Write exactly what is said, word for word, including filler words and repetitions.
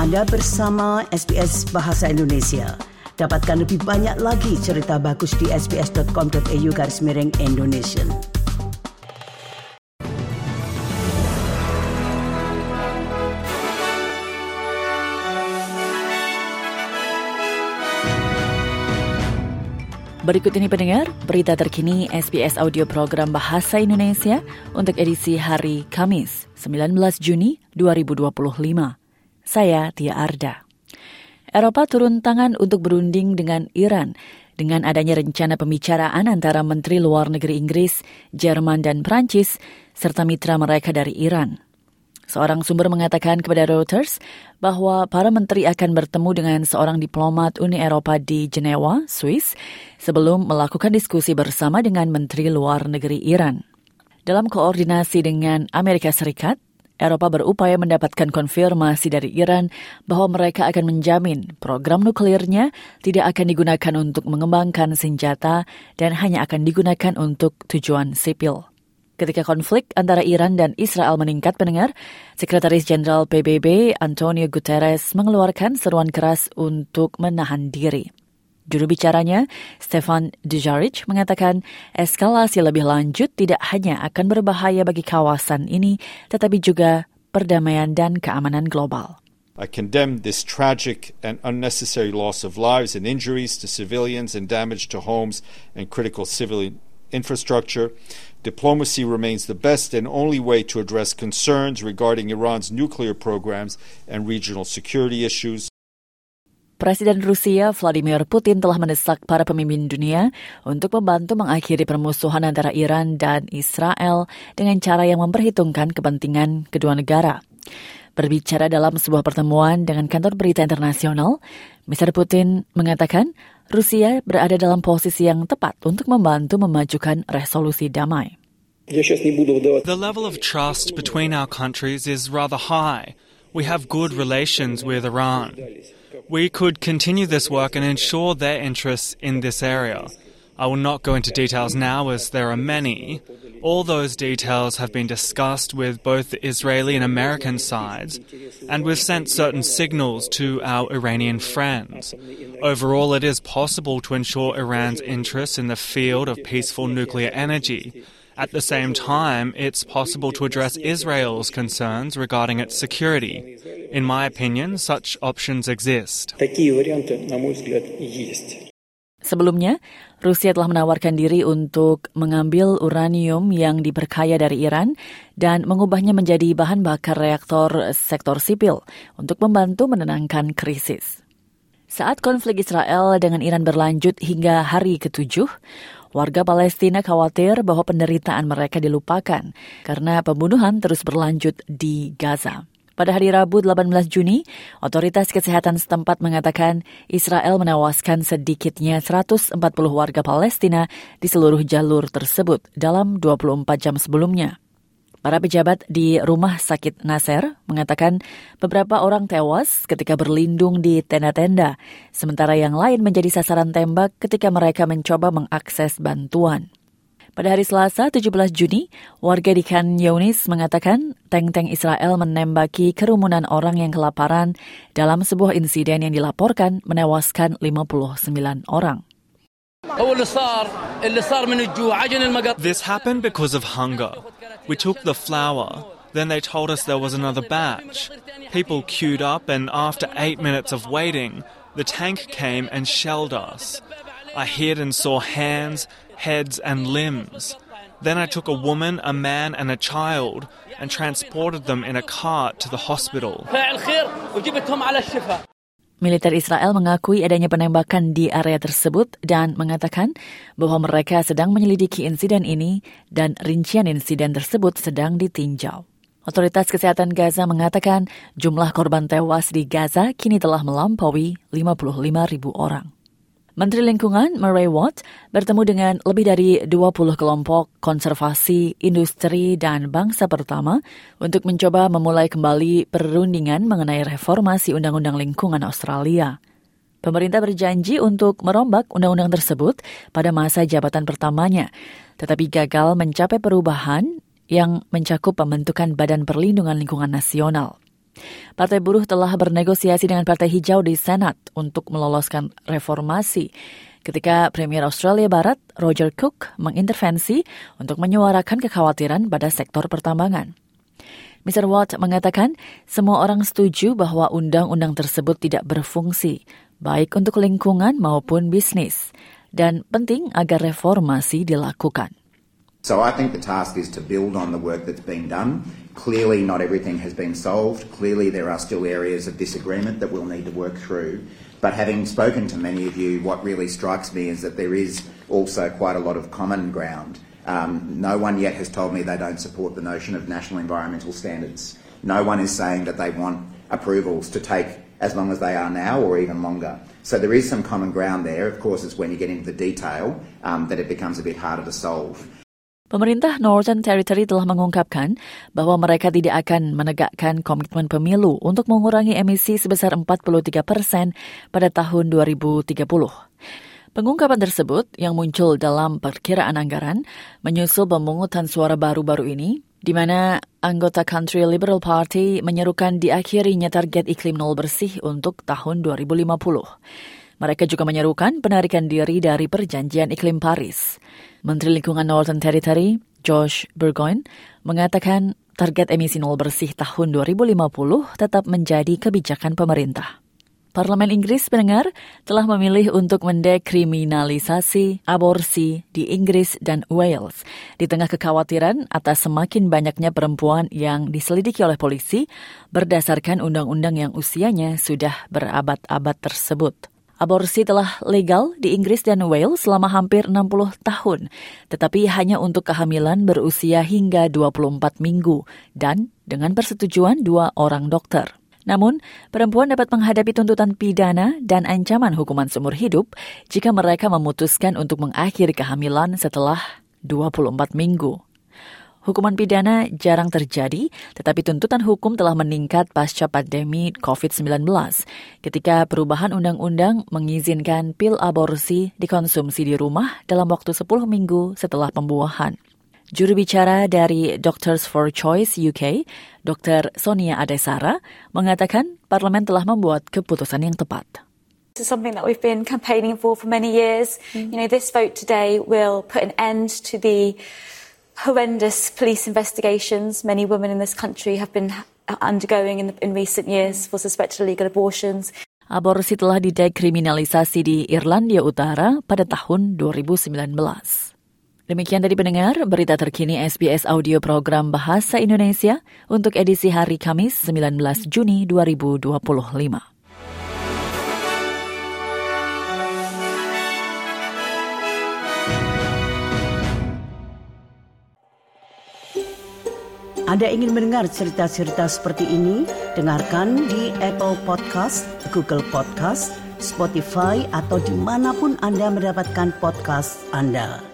Anda bersama S B S Bahasa Indonesia. Dapatkan lebih banyak lagi cerita bagus di sbs.com.au garis miring Indonesian. Berikut ini pendengar, berita terkini S B S Audio Program Bahasa Indonesia untuk edisi hari Kamis, sembilan belas Juni dua ribu dua puluh lima. Saya Tia Arda. Eropa turun tangan untuk berunding dengan Iran dengan adanya rencana pembicaraan antara Menteri Luar Negeri Inggris, Jerman, dan Prancis, serta mitra mereka dari Iran. Seorang sumber mengatakan kepada Reuters bahwa para menteri akan bertemu dengan seorang diplomat Uni Eropa di Jenewa, Swiss, sebelum melakukan diskusi bersama dengan Menteri Luar Negeri Iran. Dalam koordinasi dengan Amerika Serikat, Eropa berupaya mendapatkan konfirmasi dari Iran bahwa mereka akan menjamin program nuklirnya tidak akan digunakan untuk mengembangkan senjata dan hanya akan digunakan untuk tujuan sipil. Ketika konflik antara Iran dan Israel meningkat, pendengar, Sekretaris Jenderal P B B Antonio Guterres mengeluarkan seruan keras untuk menahan diri. Juru bicaranya, Stefan Dujarric, mengatakan eskalasi lebih lanjut tidak hanya akan berbahaya bagi kawasan ini, tetapi juga perdamaian dan keamanan global. I condemn this tragic and unnecessary loss of lives and injuries to civilians and damage to homes and critical civilian infrastructure. Diplomacy remains the best and only way to address concerns regarding Iran's nuclear programs and regional security issues. Presiden Rusia Vladimir Putin telah mendesak para pemimpin dunia untuk membantu mengakhiri permusuhan antara Iran dan Israel dengan cara yang memperhitungkan kepentingan kedua negara. Berbicara dalam sebuah pertemuan dengan kantor berita internasional, mister Putin mengatakan Rusia berada dalam posisi yang tepat untuk membantu memajukan resolusi damai. The level of trust between our countries is rather high. We have good relations with Iran. We could continue this work and ensure their interests in this area. I will not go into details now as there are many. All those details have been discussed with both the Israeli and American sides, and we've sent certain signals to our Iranian friends. Overall, it is possible to ensure Iran's interests in the field of peaceful nuclear energy. At the same time, it's possible to address Israel's concerns regarding its security. In my opinion, such options exist. Sebelumnya, Rusia telah menawarkan diri untuk mengambil uranium yang diperkaya dari Iran dan mengubahnya menjadi bahan bakar reaktor sektor sipil untuk membantu menenangkan krisis. Saat konflik Israel dengan Iran berlanjut hingga hari ketujuh, warga Palestina khawatir bahwa penderitaan mereka dilupakan karena pembunuhan terus berlanjut di Gaza. Pada hari Rabu delapan belas Juni, otoritas kesehatan setempat mengatakan Israel menewaskan sedikitnya seratus empat puluh warga Palestina di seluruh jalur tersebut dalam dua puluh empat jam sebelumnya. Para pejabat di Rumah Sakit Nasser mengatakan beberapa orang tewas ketika berlindung di tenda-tenda, sementara yang lain menjadi sasaran tembak ketika mereka mencoba mengakses bantuan. Pada hari Selasa tujuh belas Juni, warga di Khan Younis mengatakan tank-tank Israel menembaki kerumunan orang yang kelaparan dalam sebuah insiden yang dilaporkan menewaskan lima puluh sembilan orang. This happened because of hunger. We took the flour, then they told us there was another batch. People queued up and after eight minutes of waiting, the tank came and shelled us. I hid and saw hands, heads and limbs. Then I took a woman, a man and a child and transported them in a cart to the hospital. Militer Israel mengakui adanya penembakan di area tersebut dan mengatakan bahwa mereka sedang menyelidiki insiden ini dan rincian insiden tersebut sedang ditinjau. Otoritas Kesehatan Gaza mengatakan jumlah korban tewas di Gaza kini telah melampaui lima puluh lima ribu orang. Menteri Lingkungan Murray Watt bertemu dengan lebih dari dua puluh kelompok konservasi, industri, dan bangsa pertama untuk mencoba memulai kembali perundingan mengenai reformasi Undang-Undang Lingkungan Australia. Pemerintah berjanji untuk merombak undang-undang tersebut pada masa jabatan pertamanya, tetapi gagal mencapai perubahan yang mencakup pembentukan Badan Perlindungan Lingkungan Nasional. Partai Buruh telah bernegosiasi dengan Partai Hijau di Senat untuk meloloskan reformasi ketika Premier Australia Barat Roger Cook mengintervensi untuk menyuarakan kekhawatiran pada sektor pertambangan. mister Watt mengatakan semua orang setuju bahwa undang-undang tersebut tidak berfungsi, baik untuk lingkungan maupun bisnis, dan penting agar reformasi dilakukan. So I think the task is to build on the work that's been done. Clearly not everything has been solved. Clearly there are still areas of disagreement that we'll need to work through. But having spoken to many of you, what really strikes me is that there is also quite a lot of common ground. Um, no one yet has told me they don't support the notion of national environmental standards. No one is saying that they want approvals to take as long as they are now or even longer. So there is some common ground there. Of course, it's when you get into the detail um, that it becomes a bit harder to solve. Pemerintah Northern Territory telah mengungkapkan bahwa mereka tidak akan menegakkan komitmen pemilu untuk mengurangi emisi sebesar empat puluh tiga persen pada tahun dua ribu tiga puluh. Pengungkapan tersebut yang muncul dalam perkiraan anggaran menyusul pemungutan suara baru-baru ini, di mana anggota Country Liberal Party menyerukan diakhirinya target iklim nol bersih untuk tahun dua ribu lima puluh. Mereka juga menyerukan penarikan diri dari perjanjian iklim Paris. Menteri Lingkungan Northern Territory, Josh Burgoyne, mengatakan target emisi nol bersih tahun dua ribu lima puluh tetap menjadi kebijakan pemerintah. Parlemen Inggris mendengar telah memilih untuk mendekriminalisasi aborsi di Inggris dan Wales di tengah kekhawatiran atas semakin banyaknya perempuan yang diselidiki oleh polisi berdasarkan undang-undang yang usianya sudah berabad-abad tersebut. Aborsi telah legal di Inggris dan Wales selama hampir enam puluh tahun, tetapi hanya untuk kehamilan berusia hingga dua puluh empat minggu dan dengan persetujuan dua orang dokter. Namun, perempuan dapat menghadapi tuntutan pidana dan ancaman hukuman seumur hidup jika mereka memutuskan untuk mengakhiri kehamilan setelah dua puluh empat minggu. Hukuman pidana jarang terjadi, tetapi tuntutan hukum telah meningkat pasca pandemi covid sembilan belas ketika perubahan undang-undang mengizinkan pil aborsi dikonsumsi di rumah dalam waktu sepuluh minggu setelah pembuahan. Juru bicara dari Doctors for Choice U K, Doktor Sonia Adesara, mengatakan parlemen telah membuat keputusan yang tepat. This is something that we've been campaigning for for many years. Mm. You know, this vote today will put an end to the horrendous police investigations many women in this country have been undergoing in, in recent years for suspected illegal abortions. Aborsi telah didekriminalisasi di Irlandia Utara pada tahun dua ribu sembilan belas. Demikian tadi pendengar, berita terkini S B S Audio Program Bahasa Indonesia untuk edisi hari Kamis sembilan belas Juni dua ribu dua puluh lima. Anda ingin mendengar cerita-cerita seperti ini? Dengarkan di Apple Podcast, Google Podcast, Spotify, atau dimanapun Anda mendapatkan podcast Anda.